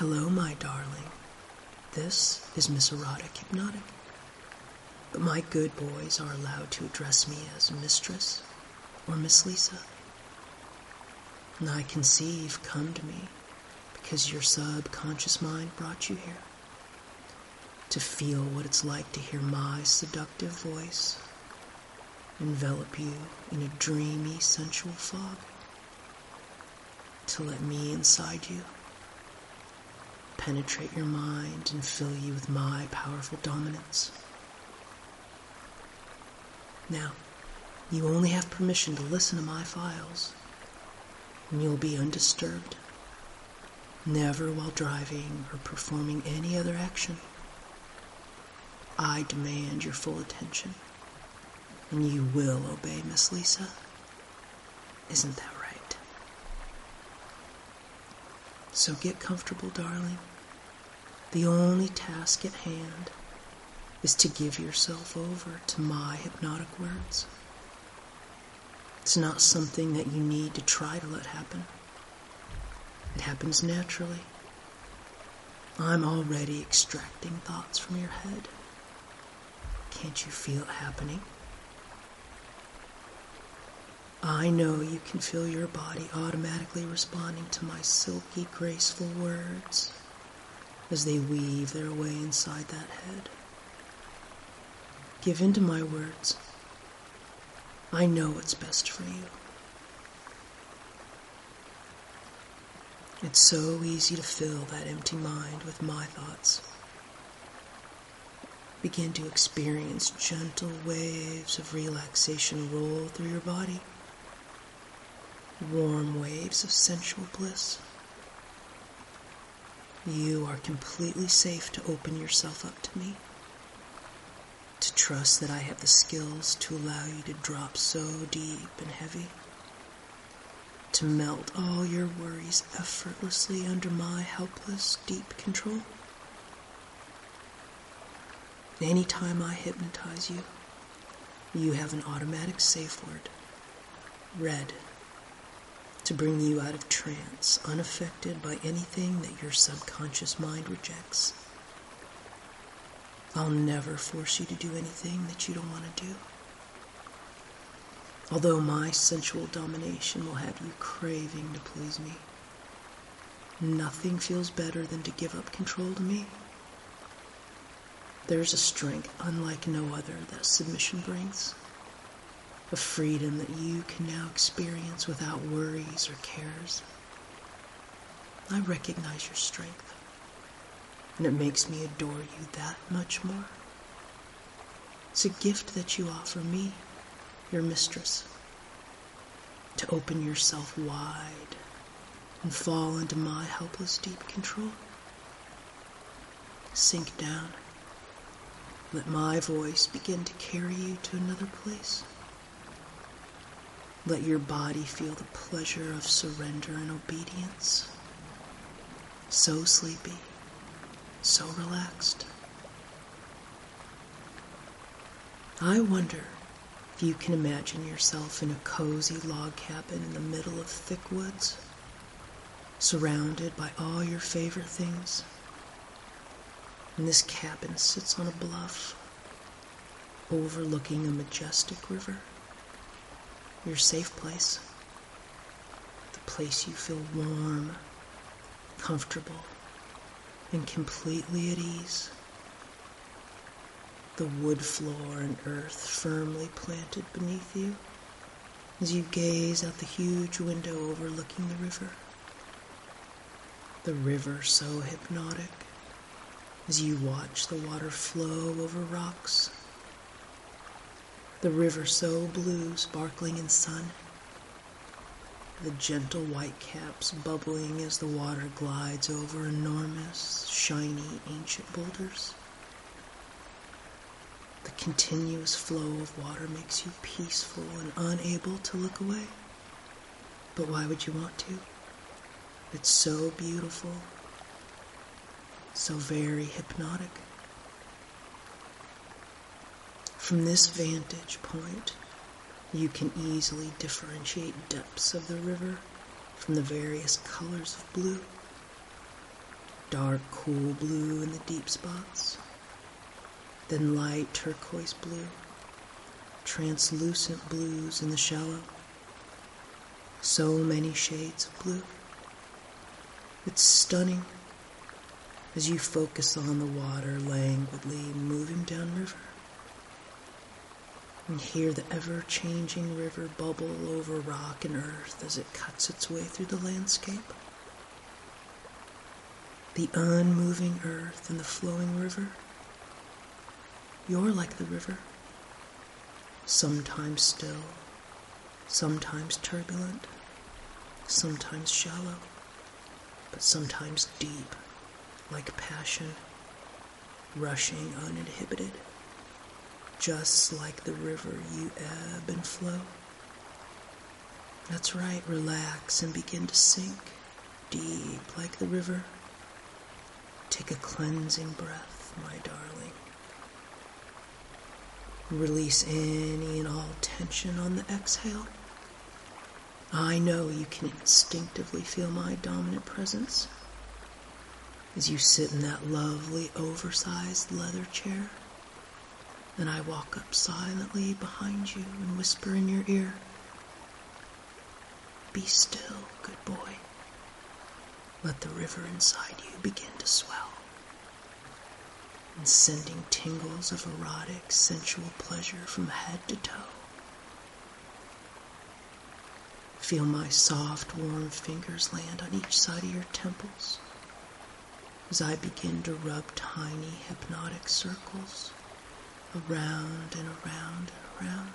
Hello, my darling. This is Miss Erotic Hypnotic. But my good boys are allowed to address me as Mistress or Miss Lisa. And I conceive come to me because your subconscious mind brought you here. To feel what it's like to hear my seductive voice envelop you in a dreamy, sensual fog. To let me inside you penetrate your mind and fill you with my powerful dominance. Now, you only have permission to listen to my files, and you'll be undisturbed, never while driving or performing any other action. I demand your full attention, and you will obey, Miss Lisa. Isn't that right? So get comfortable, darling. The only task at hand is to give yourself over to my hypnotic words. It's not something that you need to try to let happen. It happens naturally. I'm already extracting thoughts from your head. Can't you feel it happening? I know you can feel your body automatically responding to my silky, graceful words as they weave their way inside that head. Give in to my words. I know what's best for you. It's so easy to fill that empty mind with my thoughts. Begin to experience gentle waves of relaxation roll through your body. Warm waves of sensual bliss. You are completely safe to open yourself up to me. To trust that I have the skills to allow you to drop so deep and heavy. To melt all your worries effortlessly under my helpless, deep control. Anytime I hypnotize you, you have an automatic safe word, red, to bring you out of trance, unaffected by anything that your subconscious mind rejects. I'll never force you to do anything that you don't want to do. Although my sensual domination will have you craving to please me, nothing feels better than to give up control to me. There's a strength unlike no other that submission brings. A freedom that you can now experience without worries or cares. I recognize your strength, and it makes me adore you that much more. It's a gift that you offer me, your mistress, to open yourself wide and fall into my helpless deep control. Sink down. Let my voice begin to carry you to another place. Let your body feel the pleasure of surrender and obedience. So sleepy, so relaxed. I wonder if you can imagine yourself in a cozy log cabin in the middle of thick woods, surrounded by all your favorite things. And this cabin sits on a bluff, overlooking a majestic river. Your safe place. The place you feel warm, comfortable, and completely at ease. The wood floor and earth firmly planted beneath you as you gaze out the huge window overlooking the river. The river so hypnotic as you watch the water flow over rocks. The river so blue, sparkling in sun. The gentle white caps bubbling as the water glides over enormous, shiny, ancient boulders. The continuous flow of water makes you peaceful and unable to look away. But why would you want to? It's so beautiful, so very hypnotic. From this vantage point, you can easily differentiate depths of the river from the various colors of blue. dark, cool blue in the deep spots, then light turquoise blue, translucent blues in the shallow. So many shades of blue. It's stunning as you focus on the water languidly moving downriver and hear the ever-changing river bubble over rock and earth as it cuts its way through the landscape. The unmoving earth and the flowing river. You're like the river, sometimes still, sometimes turbulent, sometimes shallow, but sometimes deep, like passion, rushing uninhibited. Just like the river, you ebb and flow. That's right, relax and begin to sink, deep like the river. Take a cleansing breath, my darling. Release any and all tension on the exhale. I know you can instinctively feel my dominant presence as you sit in that lovely oversized leather chair. And I walk up silently behind you and whisper in your ear, "Be still, good boy. Let the river inside you begin to swell," and sending tingles of erotic, sensual pleasure from head to toe. Feel my soft, warm fingers land on each side of your temples as I begin to rub tiny, hypnotic circles around and around and around,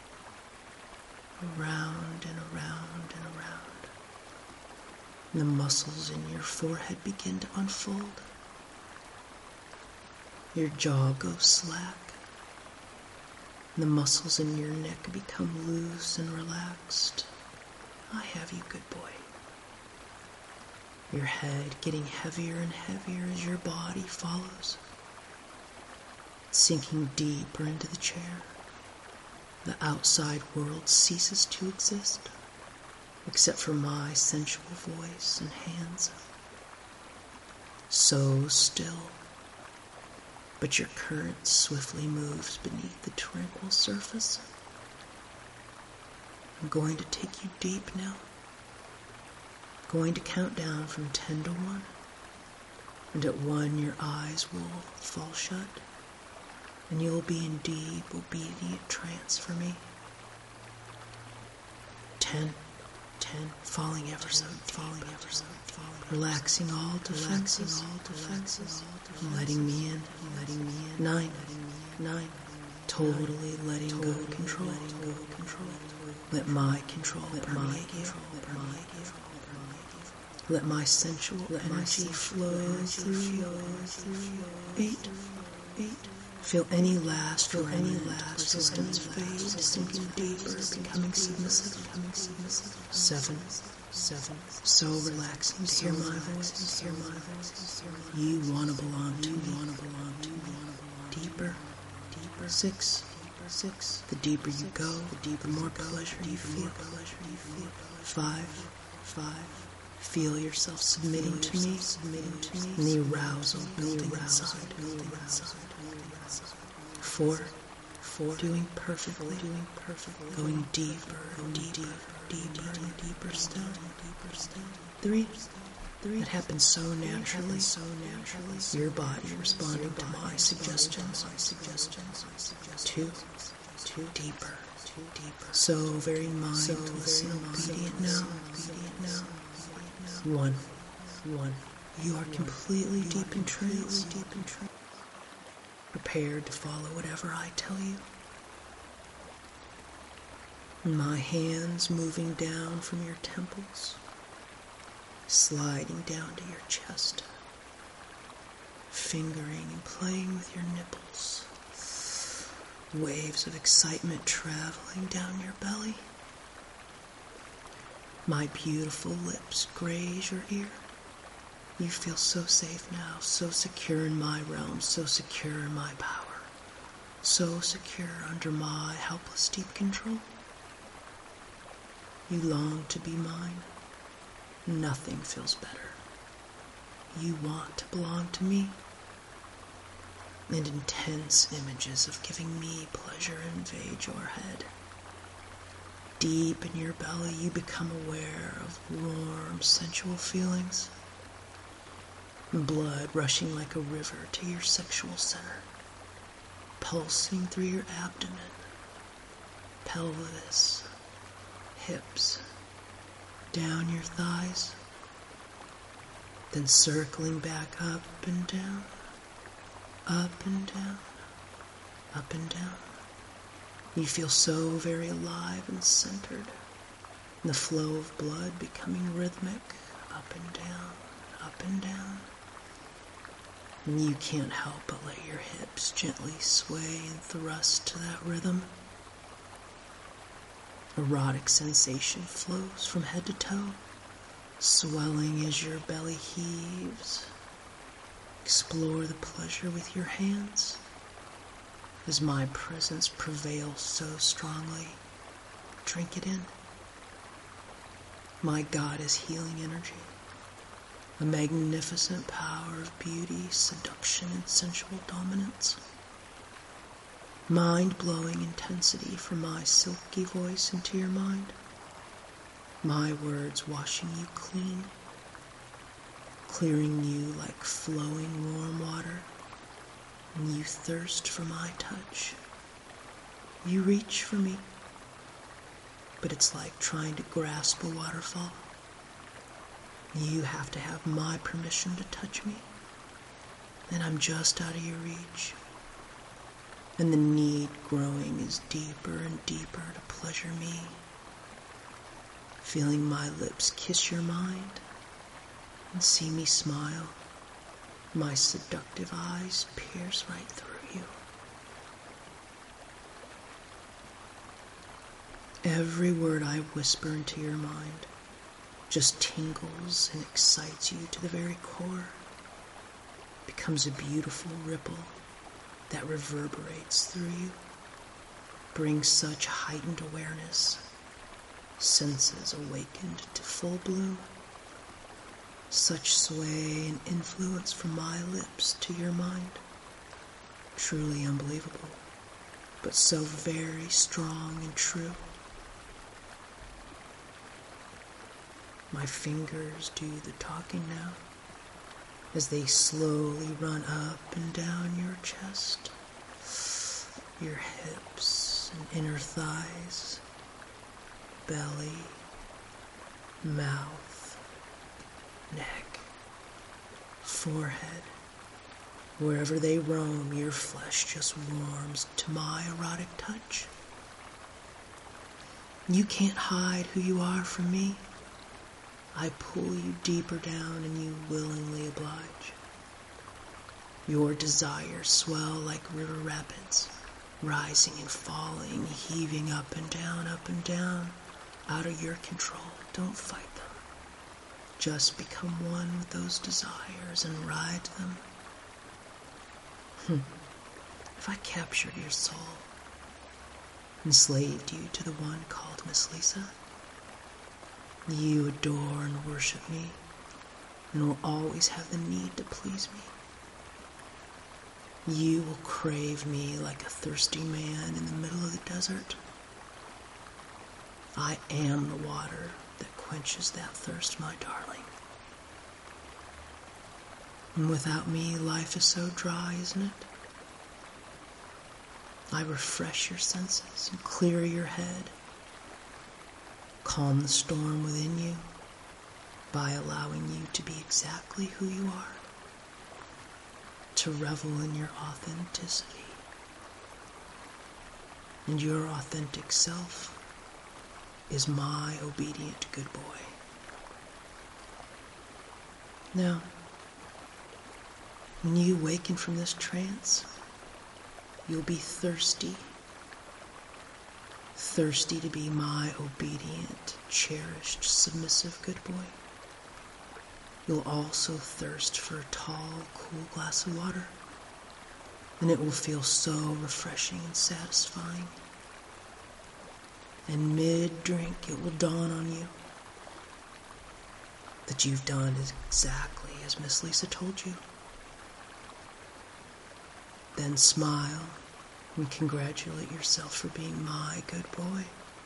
around and around and around. And the muscles in your forehead begin to unfold. Your jaw goes slack. And the muscles in your neck become loose and relaxed. I have you, good boy. Your head getting heavier and heavier as your body follows, sinking deeper into the chair. The outside world ceases to exist, except for my sensual voice and hands. So still, but your current swiftly moves beneath the tranquil surface. I'm going to take you deep now. I'm going to count down from 10 to 1, and at 1 your eyes will fall shut, and you'll be in deep, obedient trance for me. 10, falling ever so, relaxing all defenses, and letting me in, 9, totally letting go control. Let my control permeate you. Let my sensual energy flow through you. 8, feel any last resistance fade, sinking deeper, becoming submissive. 7, so relaxing to hear my voice. You wanna belong to me. Deeper. 6, the deeper you go, the more pleasure you feel. 5, feel yourself submitting to me, and the arousal building inside. 4, doing perfectly, going deeper and deeper still. 3, it happens so naturally, your body responding to my suggestions. 2, deeper, so very mindless and obedient now. 1, you are completely deep in trance, prepared to follow whatever I tell you. My hands moving down from your temples, sliding down to your chest, fingering and playing with your nipples, waves of excitement traveling down your belly. My beautiful lips graze your ear. You feel so safe now, so secure in my realm, so secure in my power, so secure under my helpless deep control. You long to be mine. Nothing feels better. you want to belong to me, and intense images of giving me pleasure invade your head. Deep in your belly, you become aware of warm, sensual feelings, blood rushing like a river to your sexual center, pulsing through your abdomen, pelvis, hips, down your thighs, then circling back up and down, up and down, up and down. You feel so very alive and centered, and the flow of blood becoming rhythmic, up and down, up and down. And you can't help but let your hips gently sway and thrust to that rhythm. Erotic sensation flows from head to toe, swelling as your belly heaves. Explore the pleasure with your hands as my presence prevails so strongly. Drink it in. My God is healing energy, a magnificent power of beauty, seduction, and sensual dominance. Mind-blowing intensity from my silky voice into your mind. My words washing you clean, clearing you like flowing warm water, and you thirst for my touch. You reach for me, but it's like trying to grasp a waterfall. You have to have my permission to touch me, and I'm just out of your reach. And the need growing is deeper and deeper to pleasure me. Feeling my lips kiss your mind and see me smile. My seductive eyes pierce right through you. Every word I whisper into your mind just tingles and excites you to the very core. Becomes a beautiful ripple that reverberates through you, brings such heightened awareness, senses awakened to full bloom, such sway and influence from my lips to your mind, truly unbelievable, but so very strong and true. My fingers do the talking now, as they slowly run up and down your chest, your hips and inner thighs, belly, mouth, neck, forehead. Wherever they roam, your flesh just warms to my erotic touch. You can't hide who you are from me. I pull you deeper down and you willingly oblige. Your desires swell like river rapids, rising and falling, heaving up and down, out of your control. Don't fight them. Just become one with those desires and ride them. If I captured your soul, enslaved you to the one called Miss Lisa, you adore and worship me, and will always have the need to please me. You will crave me like a thirsty man in the middle of the desert. I am the water that quenches that thirst, my darling. And without me, life is so dry, isn't it? I refresh your senses and clear your head, calm the storm within you by allowing you to be exactly who you are, to revel in your authenticity. And your authentic self is my obedient good boy. Now, when you awaken from this trance, you'll be thirsty to be my obedient, cherished, submissive good boy. You'll also thirst for a tall, cool glass of water, and it will feel so refreshing and satisfying. And mid-drink, it will dawn on you. that you've done exactly as Miss Lisa told you. Then smile and congratulate yourself for being my good boy.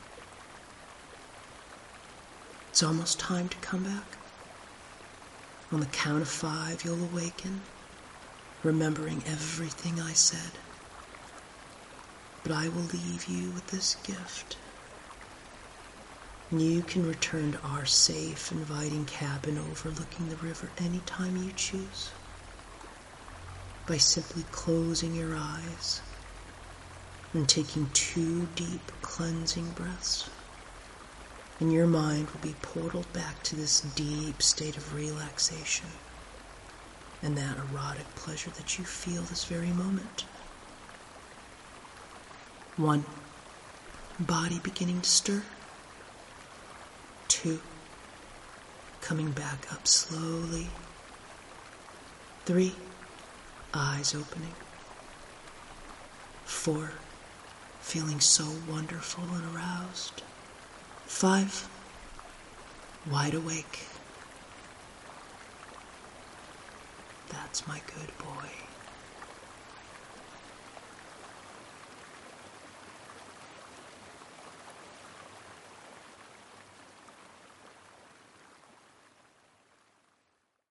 It's almost time to come back. On the count of 5, you'll awaken, remembering everything I said. But I will leave you with this gift. You can return to our safe, inviting cabin overlooking the river anytime you choose, by simply closing your eyes and taking 2 deep, cleansing breaths. And your mind will be portaled back to this deep state of relaxation and that erotic pleasure that you feel this very moment. 1, body beginning to stir. 2, coming back up slowly. 3, eyes opening. 4, feeling so wonderful and aroused. 5, wide awake. That's my good boy.